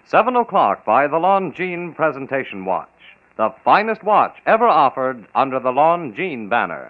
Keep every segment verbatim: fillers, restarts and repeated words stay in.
Seven o'clock by the Longines Presentation Watch. The finest watch ever offered under the Longines banner.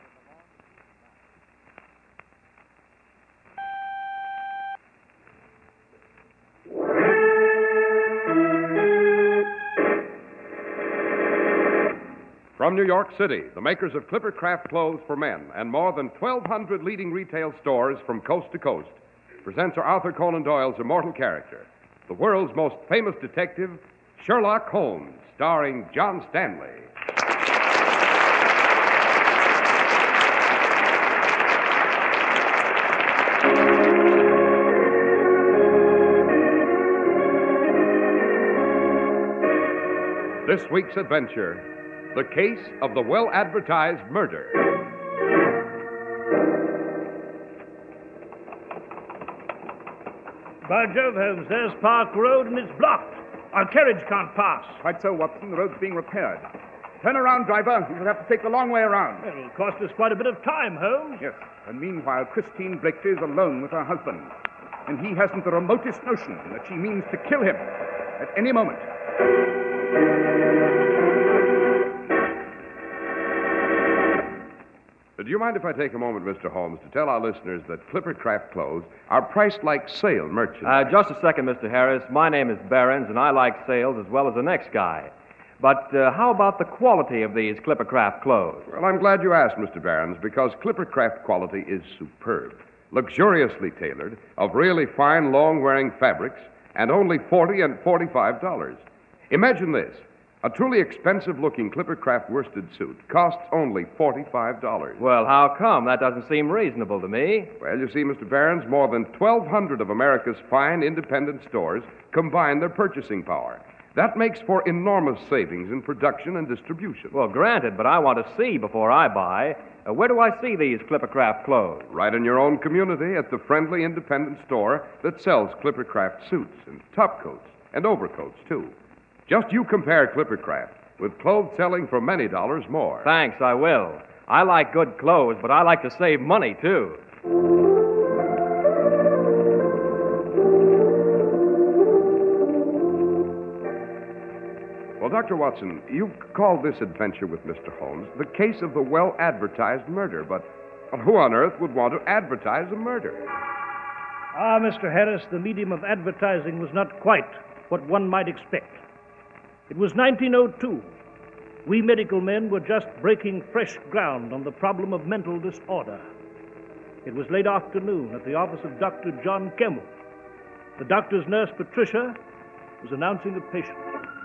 From New York City, the makers of Clipper Craft clothes for men and more than twelve hundred leading retail stores from coast to coast presents Arthur Conan Doyle's immortal character, the world's most famous detective, Sherlock Holmes, starring John Stanley. This week's adventure, the case of the well-advertised murder. By Jove, Holmes, there's Park Road and it's blocked. Our carriage can't pass. Quite so, Watson. The road's being repaired. Turn around, driver. We shall have to take the long way around. It'll cost us quite a bit of time, Holmes. Yes, and meanwhile, Christine Blakely is alone with her husband. And he hasn't the remotest notion that she means to kill him at any moment. Do you mind if I take a moment, Mister Holmes, to tell our listeners that Clipper Craft clothes are priced like sale merchandise? Uh, just a second, Mister Harris. My name is Behrens, and I like sales as well as the next guy. But uh, how about the quality of these Clipper Craft clothes? Well, I'm glad you asked, Mister Behrens, because Clipper Craft quality is superb. Luxuriously tailored, of really fine, long-wearing fabrics, and only forty and forty-five dollars. Imagine this. A truly expensive-looking Clipper Craft worsted suit costs only forty-five dollars. Well, how come? That doesn't seem reasonable to me. Well, you see, Mister Behrens, more than twelve hundred of America's fine independent stores combine their purchasing power. That makes for enormous savings in production and distribution. Well, granted, but I want to see before I buy. Uh, where do I see these Clipper Craft clothes? Right in your own community at the friendly independent store that sells Clipper Craft suits and topcoats and overcoats, too. Just you compare Clipper Craft with clothes selling for many dollars more. Thanks, I will. I like good clothes, but I like to save money, too. Well, Doctor Watson, you've called this adventure with Mister Holmes the case of the well-advertised murder, but who on earth would want to advertise a murder? Ah, Mister Harris, the medium of advertising was not quite what one might expect. It was nineteen oh two. We medical men were just breaking fresh ground on the problem of mental disorder. It was late afternoon at the office of Doctor John Kemmel. The doctor's nurse, Patricia, was announcing a patient.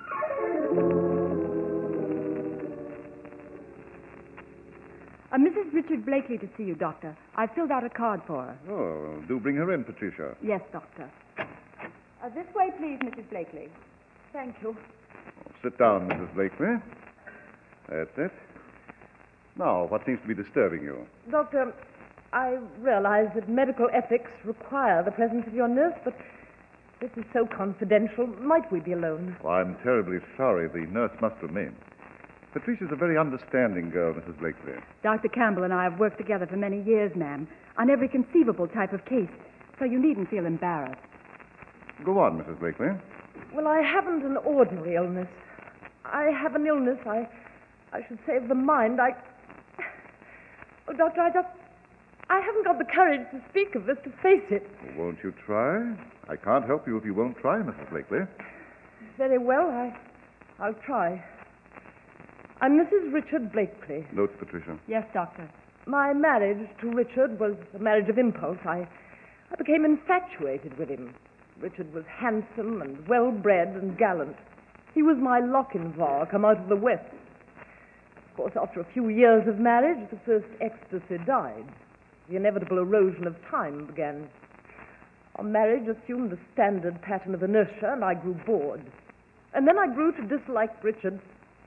Uh, Missus Richard Blakely to see you, Doctor. I filled out a card for her. Oh, do bring her in, Patricia. Yes, Doctor. Uh, this way, please, Missus Blakely. Thank you. Sit down, Missus Blakely. That's it. Now, what seems to be disturbing you? Doctor, I realize that medical ethics require the presence of your nurse, but this is so confidential. Might we be alone? Well, I'm terribly sorry. The nurse must remain. Patricia's a very understanding girl, Missus Blakely. Doctor Campbell and I have worked together for many years, ma'am, on every conceivable type of case, so you needn't feel embarrassed. Go on, Missus Blakely. Well, I haven't an ordinary illness. I have an illness, I I should say, of the mind. I... Oh, Doctor, I just... I haven't got the courage to speak of this, to face it. Well, won't you try? I can't help you if you won't try, Missus Blakely. Very well, I... I'll try. I'm Missus Richard Blakely. Notes, Patricia. Yes, Doctor. My marriage to Richard was a marriage of impulse. I, I became infatuated with him. Richard was handsome and well-bred and gallant. He was my Lochinvar come out of the West. Of course, after a few years of marriage, the first ecstasy died. The inevitable erosion of time began. Our marriage assumed the standard pattern of inertia, and I grew bored. And then I grew to dislike Richard.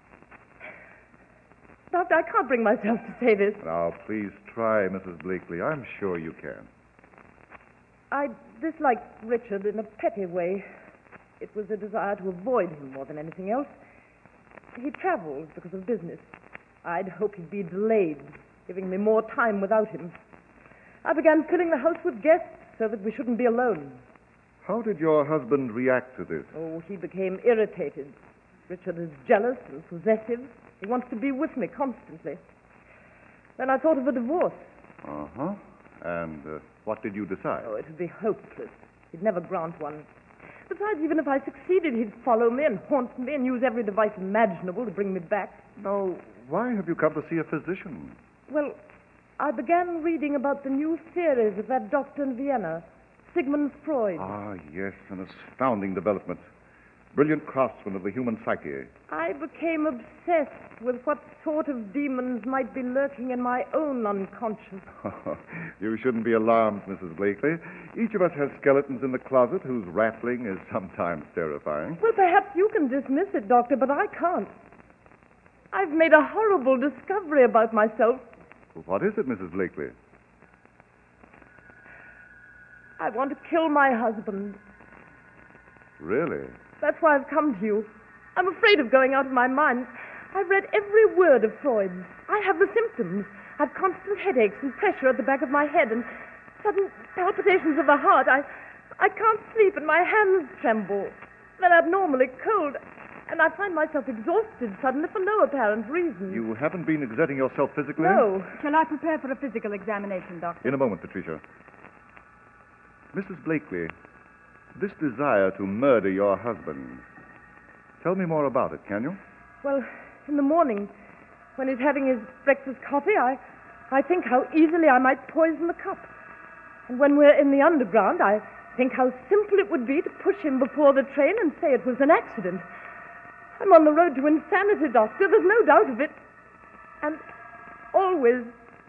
Doctor, I can't bring myself to say this. Now, please try, Missus Blakely. I'm sure you can. I disliked Richard in a petty way. It was a desire to avoid him more than anything else. He traveled because of business. I'd hoped he'd be delayed, giving me more time without him. I began filling the house with guests so that we shouldn't be alone. How did your husband react to this? Oh, he became irritated. Richard is jealous and possessive. He wants to be with me constantly. Then I thought of a divorce. Uh-huh. And uh, what did you decide? Oh, it would be hopeless. He'd never grant one. Besides, even if I succeeded, he'd follow me and haunt me and use every device imaginable to bring me back. Now, why have you come to see a physician? Well, I began reading about the new theories of that doctor in Vienna, Sigmund Freud. Ah, yes, an astounding development. Brilliant craftsman of the human psyche. I became obsessed with what sort of demons might be lurking in my own unconscious. You shouldn't be alarmed, Missus Blakely. Each of us has skeletons in the closet whose rattling is sometimes terrifying. Well, perhaps you can dismiss it, Doctor, but I can't. I've made a horrible discovery about myself. Well, what is it, Missus Blakely? I want to kill my husband. Really? That's why I've come to you. I'm afraid of going out of my mind. I've read every word of Freud's. I have the symptoms. I've constant headaches and pressure at the back of my head and sudden palpitations of the heart. I, I can't sleep and my hands tremble. They're abnormally cold. And I find myself exhausted suddenly for no apparent reason. You haven't been exerting yourself physically? No. Shall I prepare for a physical examination, Doctor? In a moment, Patricia. Missus Blakely, this desire to murder your husband, tell me more about it, can you? Well, in the morning, when he's having his breakfast coffee, I, I think how easily I might poison the cup. And when we're in the underground, I think how simple it would be to push him before the train and say it was an accident. I'm on the road to insanity, Doctor. There's no doubt of it. And always,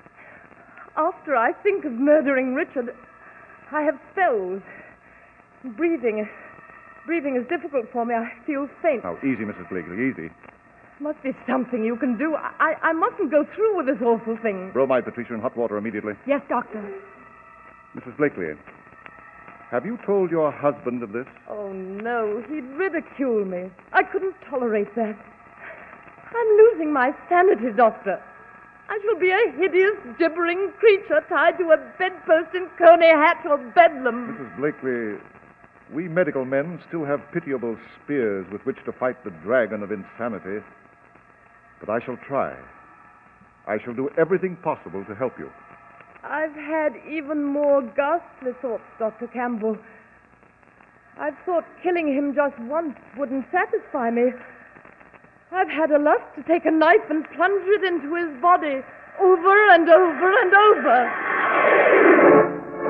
after I think of murdering Richard, I have spells. Breathing, breathing is difficult for me. I feel faint. Now, easy, Missus Blakely, easy. Must be something you can do. I, I mustn't go through with this awful thing. Bromide, Patricia, in hot water immediately. Yes, Doctor. Missus Blakely, have you told your husband of this? Oh, no. He'd ridicule me. I couldn't tolerate that. I'm losing my sanity, Doctor. I shall be a hideous, gibbering creature tied to a bedpost in Coney Hatch or Bedlam. Missus Blakely, we medical men still have pitiable spears with which to fight the dragon of insanity. But I shall try. I shall do everything possible to help you. I've had even more ghastly thoughts, Doctor Campbell. I've thought killing him just once wouldn't satisfy me. I've had a lust to take a knife and plunge it into his body over and over and over.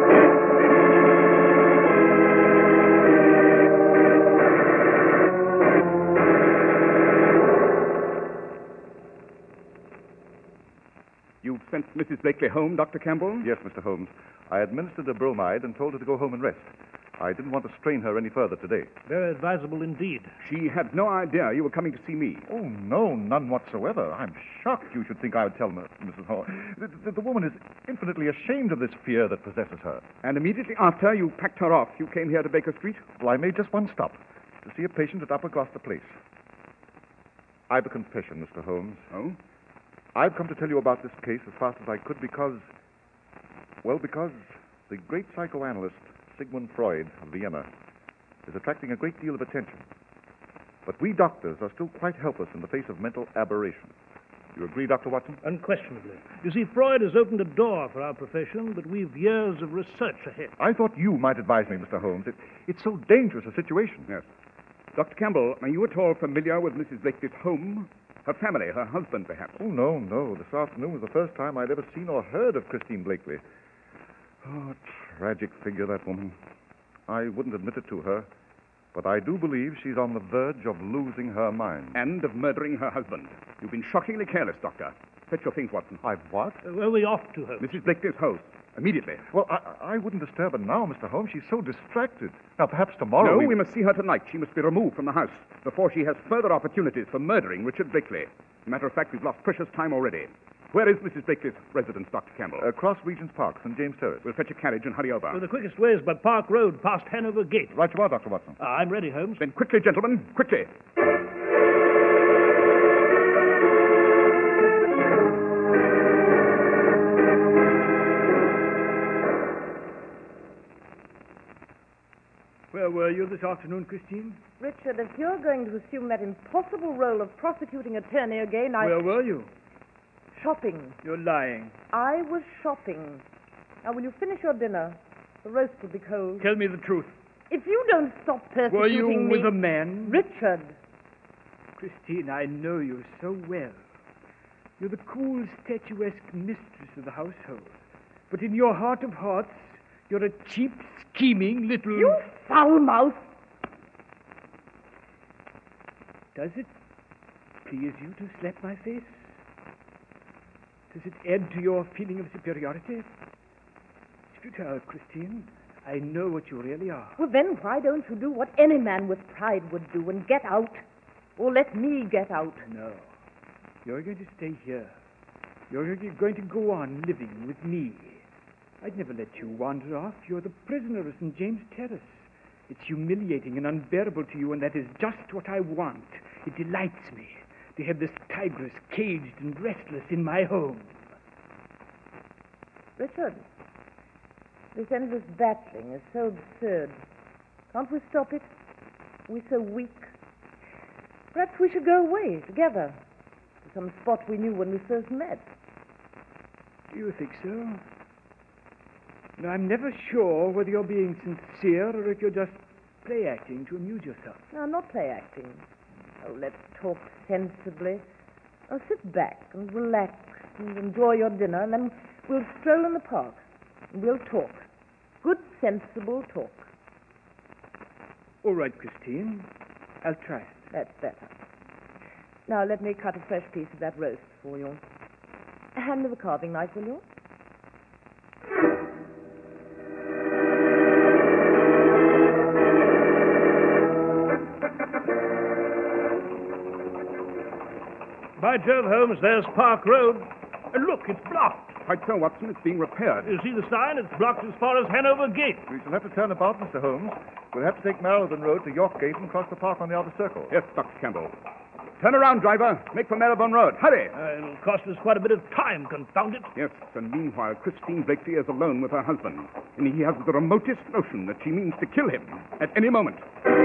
You've sent Missus Blakely home, Doctor Campbell? Yes, Mister Holmes. I administered a bromide and told her to go home and rest. I didn't want to strain her any further today. Very advisable indeed. She had no idea you were coming to see me. Oh, no, none whatsoever. I'm shocked you should think I would tell Missus Holmes. The, the, the woman is infinitely ashamed of this fear that possesses her. And immediately after you packed her off, you came here to Baker Street? Well, I made just one stop, to see a patient at Upper Gloucester Place. I've a confession, Mister Holmes. Oh? I've come to tell you about this case as fast as I could because, well, because the great psychoanalyst Sigmund Freud of Vienna is attracting a great deal of attention. But we doctors are still quite helpless in the face of mental aberration. You agree, Doctor Watson? Unquestionably. You see, Freud has opened a door for our profession, but we've years of research ahead. I thought you might advise me, Mister Holmes. It, it's so dangerous a situation. Yes. Doctor Campbell, are you at all familiar with Missus Blakely's home? Her family, her husband, perhaps? Oh, no, no. This afternoon was the first time I'd ever seen or heard of Christine Blakely. Oh, tragic figure, that woman. I wouldn't admit it to her, but I do believe she's on the verge of losing her mind. And of murdering her husband. You've been shockingly careless, Doctor. Fetch your things, Watson. I've what? Uh, where are we off to, Holmes? Missus Blakely's house. Immediately. Well, I, I wouldn't disturb her now, Mister Holmes. She's so distracted. Now, perhaps tomorrow No, we... we must see her tonight. She must be removed from the house before she has further opportunities for murdering Richard Blakely. As a matter of fact, we've lost precious time already. Where is Missus Blakely's residence, Doctor Campbell? Across Regent's Park, Saint James Terrace. We'll fetch a carriage and hurry over. Well, the quickest way is by Park Road, past Hanover Gate. Right you are, Doctor Watson. Uh, I'm ready, Holmes. Then quickly, gentlemen, quickly. were you this afternoon, Christine? Richard, if you're going to assume that impossible role of prosecuting attorney again, I... Where were you? Shopping. You're lying. I was shopping. Now, will you finish your dinner? The roast will be cold. Tell me the truth. If you don't stop persecuting Were you me... with a man? Richard. Christine, I know you so well. You're the cool, statuesque mistress of the household. But in your heart of hearts, you're a cheap, scheming little... You foul mouth! Does it please you to slap my face? Does it add to your feeling of superiority? It's futile, Christine. I know what you really are. Well, then why don't you do what any man with pride would do and get out? Or let me get out? No. You're going to stay here. You're going to go on living with me. I'd never let you wander off. You're the prisoner of Saint James Terrace. It's humiliating and unbearable to you, and that is just what I want. It delights me to have this tigress caged and restless in my home. Richard, this endless battling is so absurd. Can't we stop it? We're so weak. Perhaps we should go away together to some spot we knew when we first met. Do you think so? No, I'm never sure whether you're being sincere or if you're just play acting to amuse yourself. No, I'm not play acting. Oh, let's talk sensibly. Now sit back and relax and enjoy your dinner, and then we'll stroll in the park and we'll talk. Good, sensible talk. All right, Christine. I'll try it. That's better. Now let me cut a fresh piece of that roast for you. Hand me the carving knife, will you? By Jove, Holmes, there's Park Road. And look, it's blocked. Quite so, Watson. It's being repaired. You see the sign? It's blocked as far as Hanover Gate. We shall have to turn about, Mister Holmes. We'll have to take Marylebone Road to York Gate and cross the park on the outer circle. Yes, Doctor Campbell. Turn around, driver. Make for Marylebone Road. Hurry! Uh, it'll cost us quite a bit of time, confound it. Yes, and meanwhile, Christine Blakely is alone with her husband, and he has the remotest notion that she means to kill him at any moment.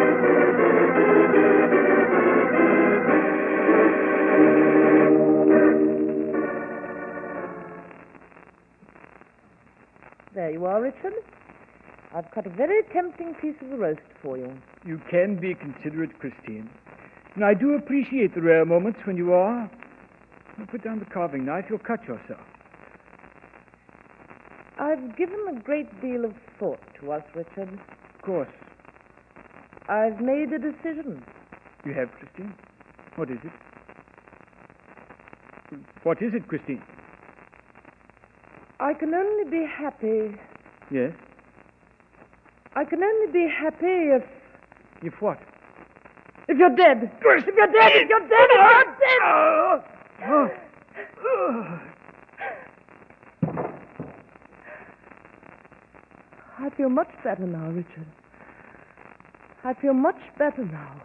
There you are, Richard. I've cut a very tempting piece of the roast for you. You can be considerate, Christine. And I do appreciate the rare moments when you are. Now put down the carving knife. You'll cut yourself. I've given a great deal of thought to us, Richard. Of course. I've made a decision. You have, Christine? What is it? What is it, Christine? I can only be happy. Yes? I can only be happy if... If what? If you're dead. If you're dead, if you're dead, if you're dead! Oh. Oh. I feel much better now, Richard. I feel much better now.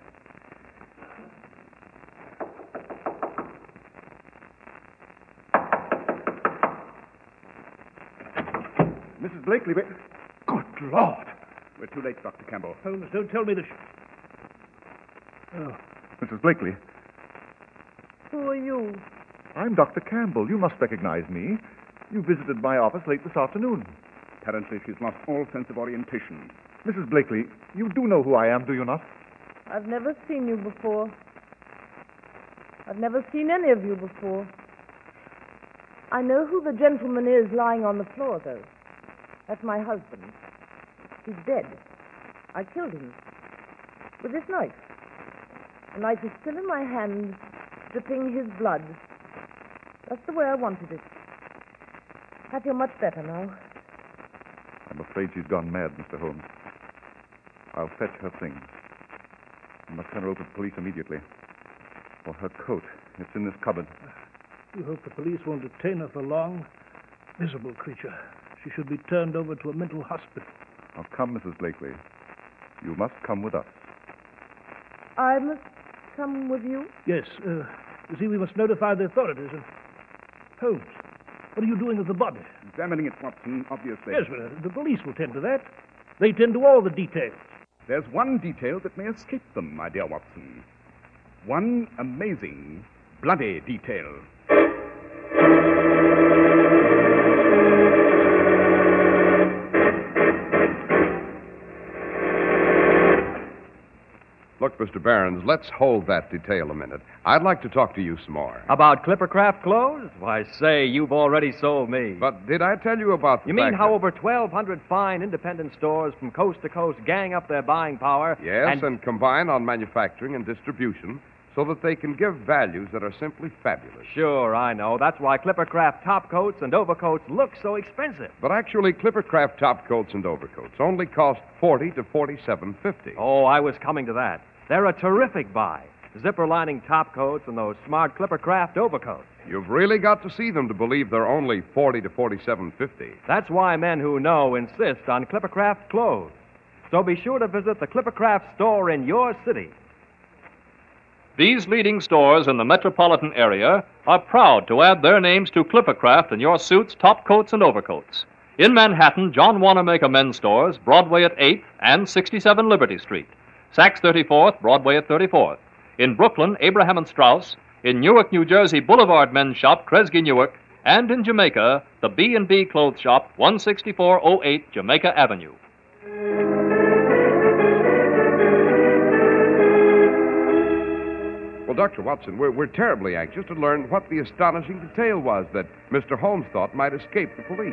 Missus Blakely, we... Good Lord! We're too late, Doctor Campbell. Holmes, don't tell me the... Sh- oh. Missus Blakely, Who are you? I'm Doctor Campbell. You must recognize me. You visited my office late this afternoon. Apparently, she's lost all sense of orientation. Missus Blakely, you do know who I am, do you not? I've never seen you before. I've never seen any of you before. I know who the gentleman is lying on the floor, though. That's my husband. He's dead. I killed him. With this knife. The knife is still in my hand, dripping his blood. That's the way I wanted it. I feel much better now. I'm afraid she's gone mad, Mister Holmes. I'll fetch her things. I must send her over to the police immediately. For her coat. It's in this cupboard. You hope the police won't detain her for long. Miserable creature. She should be turned over to a mental hospital. Now come, Missus Blakely. You must come with us. I must come with you? Yes. Uh, you see, we must notify the authorities. And Holmes, what are you doing with the body? Examining it, Watson, obviously. Yes, well, the police will tend to that. They tend to all the details. there's one detail that may escape them, my dear Watson. One amazing, bloody detail. Look, Mister Barons, let's hold that detail a minute. I'd like to talk to you some more. About Clippercraft clothes? Why, say, you've already sold me. But did I tell you about the You mean fact how that- over twelve hundred fine independent stores from coast to coast gang up their buying power? Yes, and... and combine on manufacturing and distribution so that they can give values that are simply fabulous. Sure, I know. That's why Clippercraft top coats and overcoats look so expensive. But actually, Clippercraft top coats and overcoats only cost forty to forty-seven fifty. Oh, I was coming to that. They're a terrific buy. Zipper lining top coats and those smart Clippercraft overcoats. You've really got to see them to believe they're only forty to forty-seven fifty. That's why men who know insist on Clippercraft clothes. So be sure to visit the Clippercraft store in your city. These leading stores in the metropolitan area are proud to add their names to Clippercraft in your suits, top coats, and overcoats. In Manhattan, John Wanamaker Men's Stores, Broadway at eighth and sixty-seven Liberty Street. Saks thirty-fourth, Broadway at thirty-fourth. In Brooklyn, Abraham and Strauss. In Newark, New Jersey, Boulevard Men's Shop, Kresge Newark. And in Jamaica, the B and B Clothes Shop, one sixty-four oh eight Jamaica Avenue. Well, Doctor Watson, we're, we're terribly anxious to learn what the astonishing detail was that Mister Holmes thought might escape the police.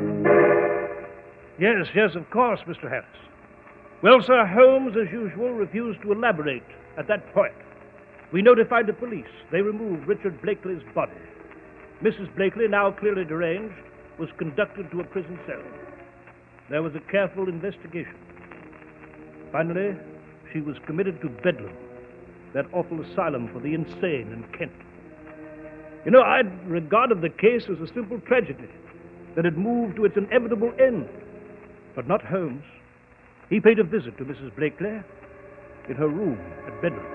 Yes, yes, of course, Mister Harris. Well, sir, Holmes, as usual, refused to elaborate at that point. We notified the police. They removed Richard Blakely's body. Missus Blakely, now clearly deranged, was conducted to a prison cell. There was a careful investigation. Finally, she was committed to Bedlam, that awful asylum for the insane in Kent. You know, I'd regarded the case as a simple tragedy that had moved to its inevitable end. But not Holmes. He paid a visit to Missus Blakely in her room at Bedlam.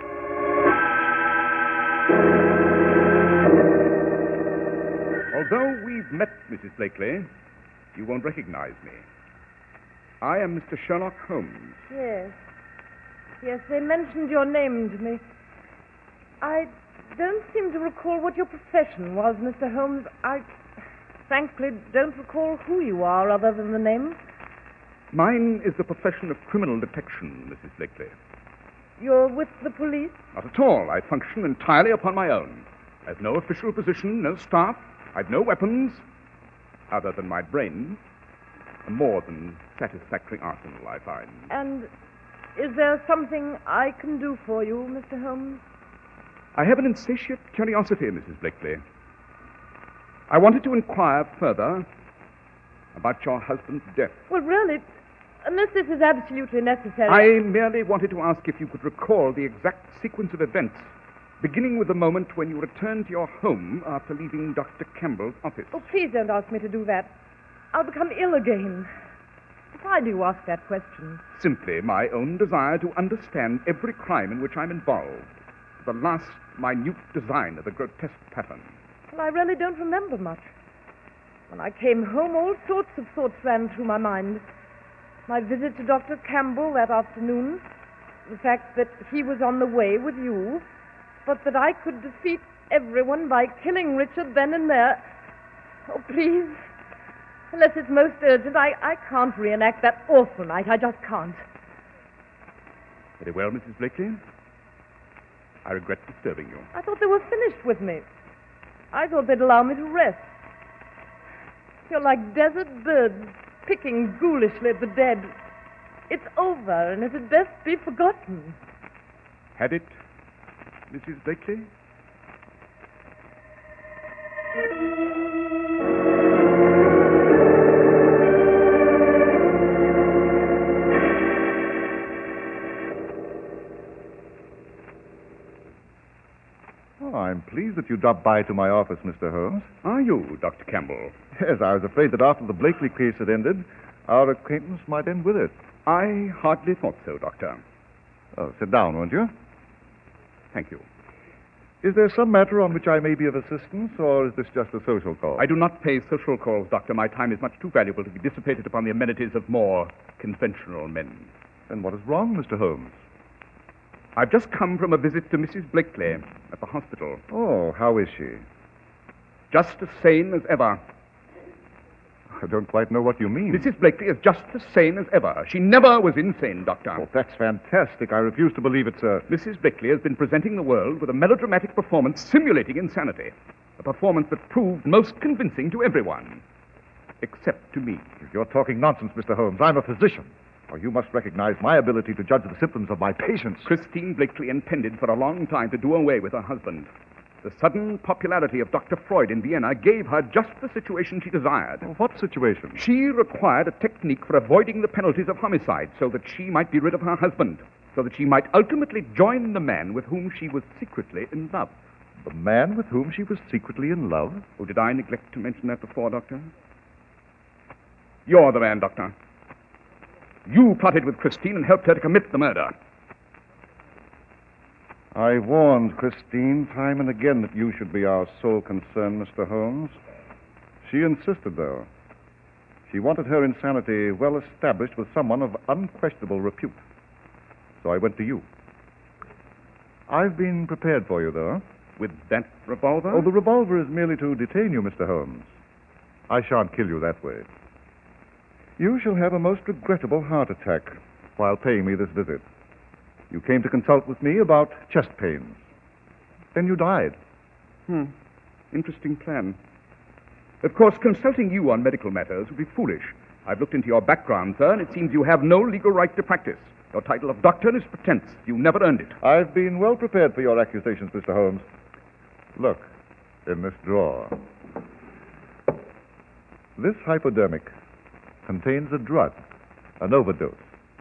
Although we've met, Missus Blakely, you won't recognize me. I am Mister Sherlock Holmes. Yes. Yes, they mentioned your name to me. I don't seem to recall what your profession was, Mister Holmes. I frankly don't recall who you are other than the name. Mine is the profession of criminal detection, Missus Blakely. You're with the police? Not at all. I function entirely upon my own. I've no official position, no staff. I've no weapons, other than my brain. A more than satisfactory arsenal, I find. And is there something I can do for you, Mister Holmes? I have an insatiate curiosity, Missus Blakely. I wanted to inquire further about your husband's death. Well, really, unless this is absolutely necessary... I merely wanted to ask if you could recall the exact sequence of events, beginning with the moment when you returned to your home after leaving Doctor Campbell's office. Oh, please don't ask me to do that. I'll become ill again. Why do you ask that question? Simply my own desire to understand every crime in which I'm involved. The last minute design of the grotesque pattern. Well, I really don't remember much. When I came home, all sorts of thoughts ran through my mind. My visit to Doctor Campbell that afternoon, the fact that he was on the way with you, but that I could defeat everyone by killing Richard then and there. Oh, please, unless it's most urgent, I, I can't reenact that awful night. I just can't. Very well, Missus Blakely. I regret disturbing you. I thought they were finished with me. I thought they'd allow me to rest. You're like desert birds picking ghoulishly at the dead. It's over, and it had best be forgotten. Had it, Missus Blakely? Oh, I'm pleased that you dropped by to my office, Mister Holmes. Are you, Doctor Campbell? Yes, I was afraid that after the Blakely case had ended, our acquaintance might end with it. I hardly thought so, Doctor. Oh, sit down, won't you? Thank you. Is there some matter on which I may be of assistance, or is this just a social call? I do not pay social calls, Doctor. My time is much too valuable to be dissipated upon the amenities of more conventional men. Then what is wrong, Mister Holmes? I've just come from a visit to Missus Blakely at the hospital. Oh, how is she? Just as sane as ever. I don't quite know what you mean. Missus Blakely is just as sane as ever. She never was insane, Doctor. Oh, that's fantastic. I refuse to believe it's a... Missus Blakely has been presenting the world with a melodramatic performance simulating insanity. A performance that proved most convincing to everyone. Except to me. You're talking nonsense, Mister Holmes. I'm a physician. Oh, you must recognize my ability to judge the symptoms of my patients. Christine Blakely intended for a long time to do away with her husband. The sudden popularity of Doctor Freud in Vienna gave her just the situation she desired. Oh, what situation? She required a technique for avoiding the penalties of homicide so that she might be rid of her husband, so that she might ultimately join the man with whom she was secretly in love. The man with whom she was secretly in love? Oh, did I neglect to mention that before, Doctor? You're the man, Doctor. You plotted with Christine and helped her to commit the murder. I warned Christine time and again that you should be our sole concern, Mister Holmes. She insisted, though. She wanted her insanity well established with someone of unquestionable repute. So I went to you. I've been prepared for you, though. With that revolver? Oh, the revolver is merely to detain you, Mister Holmes. I shan't kill you that way. You shall have a most regrettable heart attack while paying me this visit. You came to consult with me about chest pains. Then you died. Hmm. Interesting plan. Of course, consulting you on medical matters would be foolish. I've looked into your background, sir, and it seems you have no legal right to practice. Your title of doctor is pretense. You never earned it. I've been well prepared for your accusations, Mister Holmes. Look, in this drawer. This hypodermic contains a drug, an overdose.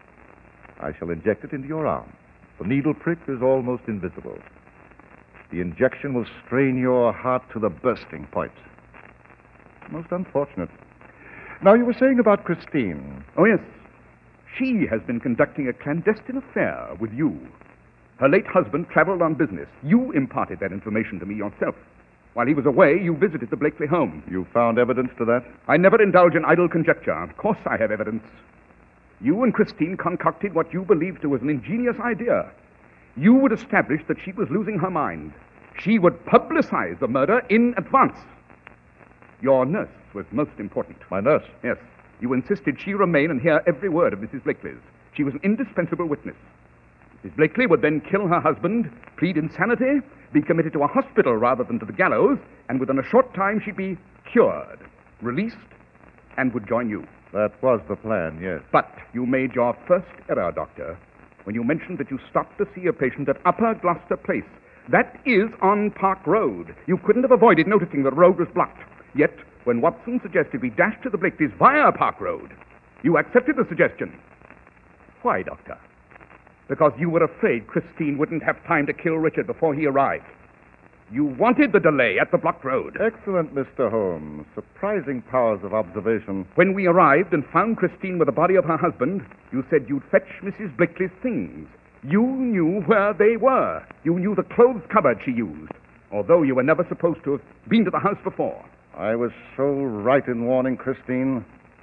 I shall inject it into your arm. The needle prick is almost invisible. The injection will strain your heart to the bursting point. Most unfortunate. Now, you were saying about Christine. Oh, yes. She has been conducting a clandestine affair with you. Her late husband traveled on business. You imparted that information to me yourself. While he was away, you visited the Blakely home. You found evidence to that? I never indulge in idle conjecture. Of course I have evidence. You and Christine concocted what you believed to was an ingenious idea. You would establish that she was losing her mind. She would publicize the murder in advance. Your nurse was most important. My nurse? Yes. You insisted she remain and hear every word of Missus Blakely's. She was an indispensable witness. Missus Blakely would then kill her husband, plead insanity, be committed to a hospital rather than to the gallows, and within a short time she'd be cured, released, and would join you. That was the plan, yes. But you made your first error, Doctor, when you mentioned that you stopped to see a patient at Upper Gloucester Place. That is on Park Road. You couldn't have avoided noticing the road was blocked. Yet, when Watson suggested we dash to the Blakely's via Park Road, you accepted the suggestion. Why, Doctor? Because you were afraid Christine wouldn't have time to kill Richard before he arrived. You wanted the delay at the blocked road. Excellent, Mister Holmes. Surprising powers of observation. When we arrived and found Christine with the body of her husband, you said you'd fetch Missus Blakely's things. You knew where they were. You knew the clothes cupboard she used, although you were never supposed to have been to the house before. I was so right in warning Christine.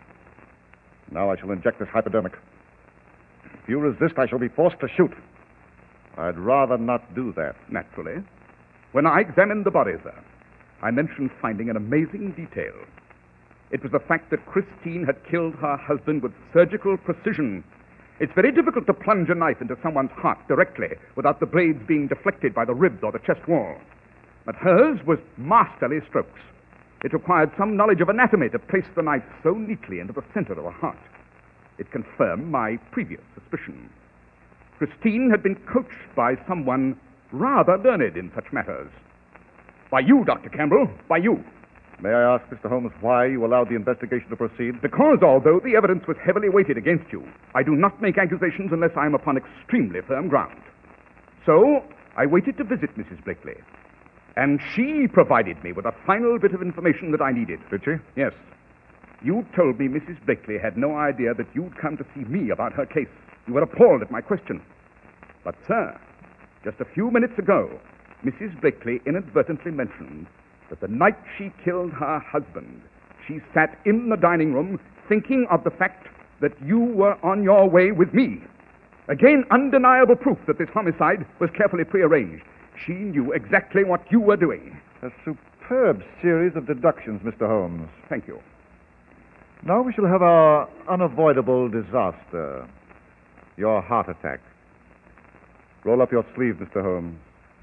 Now I shall inject this hypodermic. If you resist, I shall be forced to shoot. I'd rather not do that. Naturally. When I examined the body, sir, I mentioned finding an amazing detail. It was the fact that Christine had killed her husband with surgical precision. It's very difficult to plunge a knife into someone's heart directly without the blades being deflected by the ribs or the chest wall. But hers was masterly strokes. It required some knowledge of anatomy to place the knife so neatly into the center of the heart. It confirmed my previous suspicion. Christine had been coached by someone rather learned in such matters. By you, Doctor Campbell, by you. May I ask, Mister Holmes, why you allowed the investigation to proceed? Because although the evidence was heavily weighted against you, I do not make accusations unless I am upon extremely firm ground. So, I waited to visit Missus Blakely, and she provided me with a final bit of information that I needed. Did she? Yes. You told me Missus Blakely had no idea that you'd come to see me about her case. You were appalled at my question. But, sir, just a few minutes ago, Missus Blakely inadvertently mentioned that the night she killed her husband, she sat in the dining room thinking of the fact that you were on your way with me. Again, undeniable proof that this homicide was carefully prearranged. She knew exactly what you were doing. A superb series of deductions, Mister Holmes. Thank you. Now we shall have our unavoidable disaster. Your heart attack. Roll up your sleeve, Mister Holmes.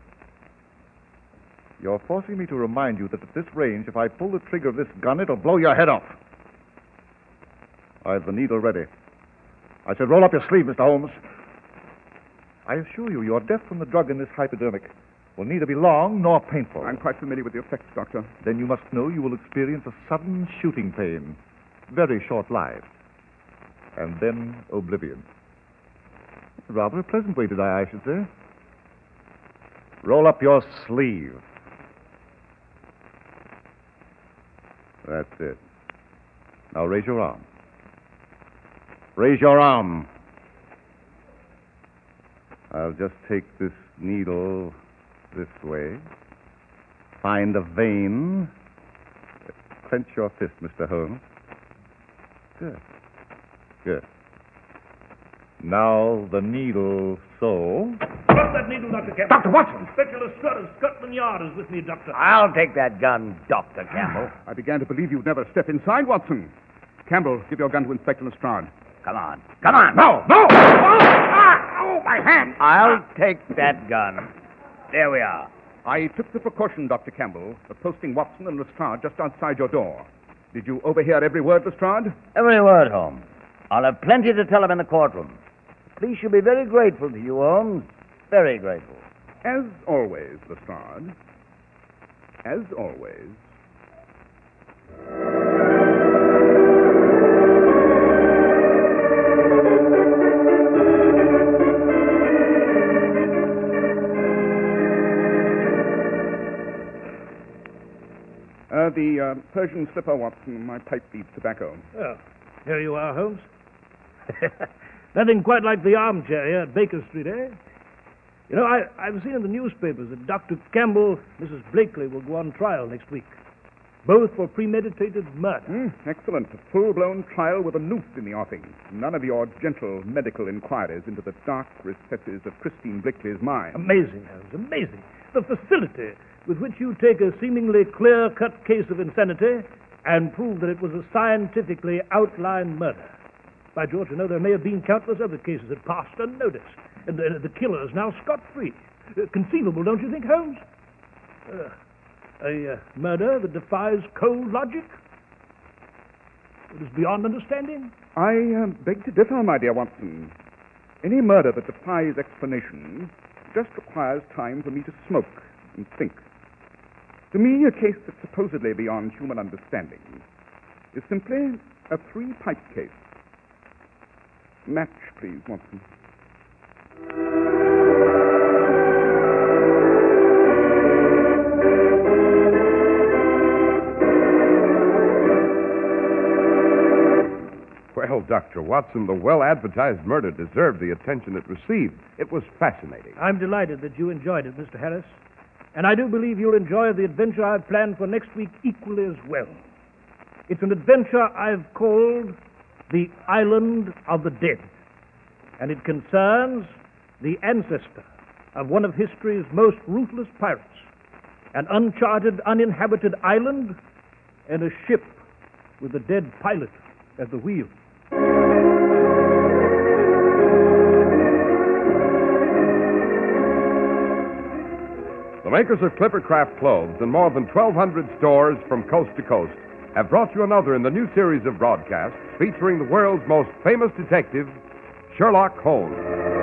You're forcing me to remind you that at this range, if I pull the trigger of this gun, it'll blow your head off. I've the needle ready. I said roll up your sleeve, Mister Holmes. I assure you, your death from the drug in this hypodermic will neither be long nor painful. I'm quite familiar with the effects, Doctor. Then you must know you will experience a sudden shooting pain, very short-lived, and then oblivion. Rather a pleasant way to die, I should say. Roll up your sleeve. That's it. Now raise your arm. Raise your arm. I'll just take this needle this way. Find a vein. Clench your fist, Mister Holmes. Good. Good. Now the needle so. Drop that needle, Doctor Campbell. Doctor Watson! Inspector Lestrade of Scotland Yard is with me, Doctor. I'll take that gun, Doctor Campbell. I began to believe you'd never step inside, Watson. Campbell, give your gun to Inspector Lestrade. Come on. Come on. No! No! Oh! Ah! Oh, my hand! I'll take that gun. There we are. I took the precaution, Doctor Campbell, of posting Watson and Lestrade just outside your door. Did you overhear every word, Lestrade? Every word, Holmes. I'll have plenty to tell him in the courtroom. The police should be very grateful to you, Holmes. Very grateful. As always, Lestrade. As always. Uh, the uh, Persian slipper, Watson. My pipe needs tobacco. Oh, here you are, Holmes. Nothing quite like the armchair here at Baker Street, eh? You know, I, I've seen in the newspapers that Doctor Campbell, Missus Blakely, will go on trial next week. Both for premeditated murder. Mm, excellent. A full-blown trial with a noose in the offing. None of your gentle medical inquiries into the dark recesses of Christine Blakely's mind. Amazing, Holmes, amazing. The facility with which you take a seemingly clear-cut case of insanity and prove that it was a scientifically outlined murder. By George, you know, there may have been countless other cases that passed unnoticed, and the, the killer is now scot-free. Uh, conceivable, don't you think, Holmes? Uh, a uh, murder that defies cold logic? It is beyond understanding? I uh, beg to differ, my dear Watson. Any murder that defies explanation just requires time for me to smoke and think. To me, a case that's supposedly beyond human understanding is simply a three-pipe case. Match, please, Watson. Well, Doctor Watson, the well-advertised murder deserved the attention it received. It was fascinating. I'm delighted that you enjoyed it, Mister Harris. And I do believe you'll enjoy the adventure I've planned for next week equally as well. It's an adventure I've called The Island of the Dead. And it concerns the ancestor of one of history's most ruthless pirates, an uncharted, uninhabited island, and a ship with a dead pilot at the wheel. The makers of Clippercraft clothes and more than twelve hundred stores from coast to coast have brought you another in the new series of broadcasts featuring the world's most famous detective, Sherlock Holmes.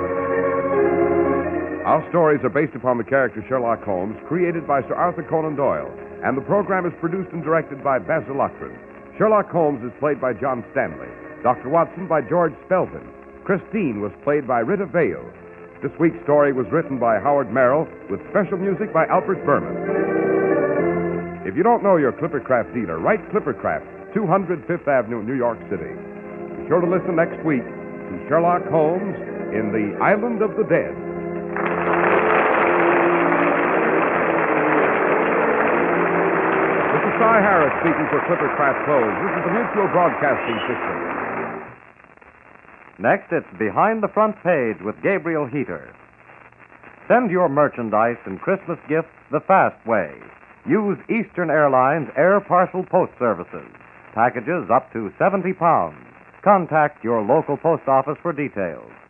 Our stories are based upon the character Sherlock Holmes, created by Sir Arthur Conan Doyle, and the program is produced and directed by Basil Loughrane. Sherlock Holmes is played by John Stanley, Doctor Watson by George Spelvin. Christine was played by Rita Vale. This week's story was written by Howard Merrill with special music by Albert Berman. If you don't know your Clippercraft dealer, write Clippercraft, two hundred Fifth Avenue, New York City. Be sure to listen next week to Sherlock Holmes in the Island of the Dead. This is Cy Harris speaking for Clippercraft Clothes. This is the Mutual Broadcasting System. Next, it's Behind the Front Page with Gabriel Heater. Send your merchandise and Christmas gifts the fast way. Use Eastern Airlines Air Parcel Post Services. Packages up to seventy pounds. Contact your local post office for details.